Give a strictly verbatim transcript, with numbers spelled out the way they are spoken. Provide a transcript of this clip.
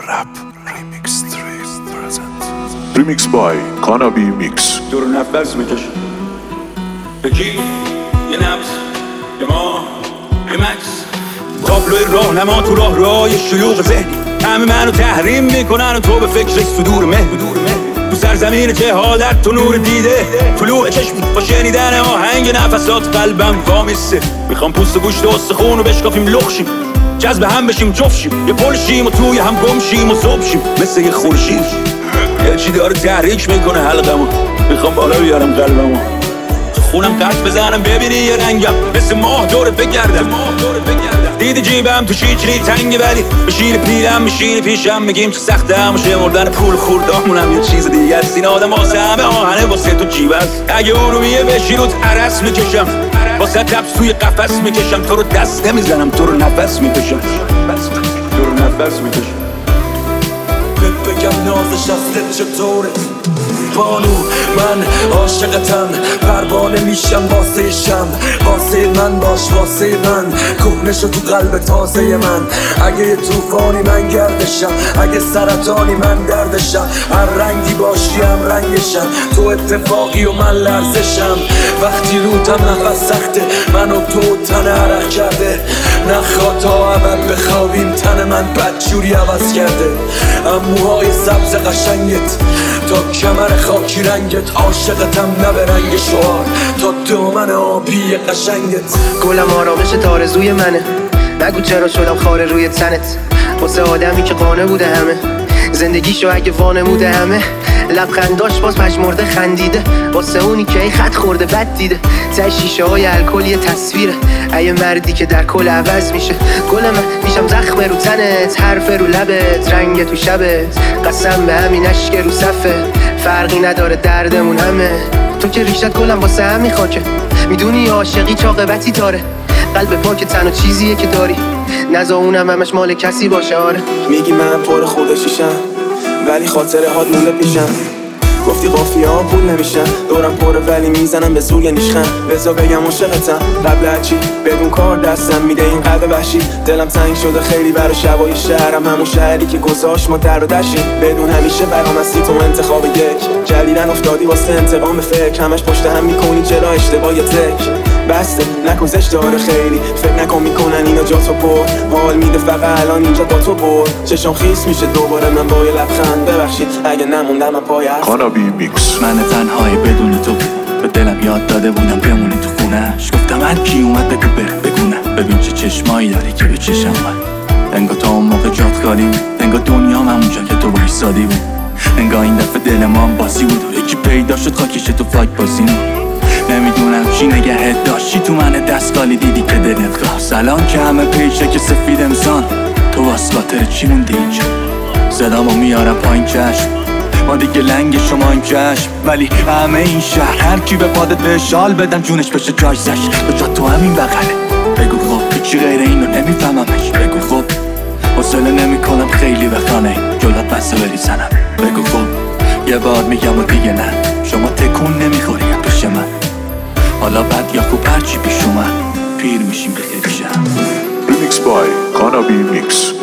Rap Remix Street present Remix by Kanabi Mix. دور نفس میکش بگی یه نفس یه ما یه مکس تابلوی راهنما تو راه رای شیوخ ذهنی همه منو تحریم میکنن و تو به فکرش صدور مه تو سرزمین جهالت تو نور دیده طلوع چشم با شنیدن آهنگ نفسات قلبم وامیسته میخوام پوست و گوشت و استخون رو بشکافیم لخشیم جذب هم بشیم جفشیم یه پلشیم و توی هم گمشیم و صبحشیم مثل یه خورشید یه چی داره تحریک میکنه حلقمو میخوام بالا بیارم قلبمو خونم قرد بزنم ببینی یه رنگم مثل ماه دور بگردم دیدی جیبم تو شیچری تنگه ولی بشیر پیرم میشینی پیشم میگیم تو سخته هموشه مردن پول خوردامونم یه چیز دیگه است این آدم واسه همه آهنه واسه تو جیب است اگه ارومیه بشی روت عرس میکشم واسه تبس توی قفس میکشم تو رو دست نمیزنم تو رو نفس میکشم تو رو نفس میکشم بگم نازش از دل چطوره بانو من عاشقتم پروانه میشم واسه شم واسه من باش واسه من کهنه شو تو قلب تازه من اگه یه توفانی من گردشم اگه سرطانی من دردشم هر رنگی باشی هم رنگشم تو اتفاقی و من لرزشم وقتی روتم نفس سخته من و تو تن عرق کرده نخواه تا ابد بخوابیم تن من بدجوری عوض کرده اموهای سبز قشنگت تا کمر خاکی رنگت عاشقتم نه به رنگ شعار تا دامن آبی قشنگت گلم آرامش تارزوی منه نگو چرا شدم خاره روی تنت واسه آدمی که قانه بوده همه زندگیشو اگه وانموده همه لبخنداش باز پشمرده خندیده واسه اونی که ای خط خورده بد دیده ته شیشه های الکل یه تصویره ای مردی که در کل عوض میشه گل من میشم زخم رو تنت حرف رو لبت رنگ تو شبت قسم به همین اشک رو صفه فرقی نداره دردمون همه تو که ریشت گلم واسه همین خاکه میدونی عاشقی چاقبتی تاره قلب پاک تنها چیزیه که داری نزا اونم همش مال کسی باشه آره میگی من پر خودشیشم ولی خاطره هات مونده پیشم گفتی قافیه ها پول نمیشن دورم پره ولی میزنم به زور نیشخم بزا بگم عاشقتم قبل هرچی بدون کار دستم میده این قلب وحشی دلم تنگ شده خیلی برای شبای شهرم همون شهری که گذاشت ما در و دشیم بدون همیشه برام هستی تو انتخاب یک جلیدن افتادی واسه انتقام فکر همش پشت هم میکنی چرا اشتباه تک بسته نکن زشت داره خیلی فکر نکن میکنن اینا جا تو پر حال میده فقط الان اینجا با تو بر چشم خیس میشه دوباره من با یه لبخند ببخشید اگه نموندم من پای حرف Kanabi Mix. من تنهایی بدون تو به دلم یاد داده بودم بمونی تو خونهش گفتم هر کی اومد بگو بره بگونه ببین چه چشمایی داری که به چشم من انگار تا اون موقع جات خالی بود انگار دنیام همونجا که تو وایسادی بود انگار این دفعه دل ما هم باسی بود و یکی پیدا شد خاکیش تو فاک بازی نمیدونم چی نگهت داشتی تو من دستگالی دیدی که دلت خواست الان که همه پیشه که سفید امسان تو واس خاطر چی موندی اینجا صدامو میارم پایین چشم ما دیگه لنگ شما این چشم ولی همه این شهر هر کی به پادت به شال بدم جونش بشه جایزش به جا تو همین بغله بگو خب چی غیر اینو نمیفهممش بگو خب حوصله نمیکنم خیلی بخانه جلوت بسته بریزنم بگو خب یه بار میگم و دیگه نه شما تکون نمیخوری پیش من حالا بد یا خوب هرچی پیش اومد پیر میشیم به خیلی شم Remix by Kanabi Mix.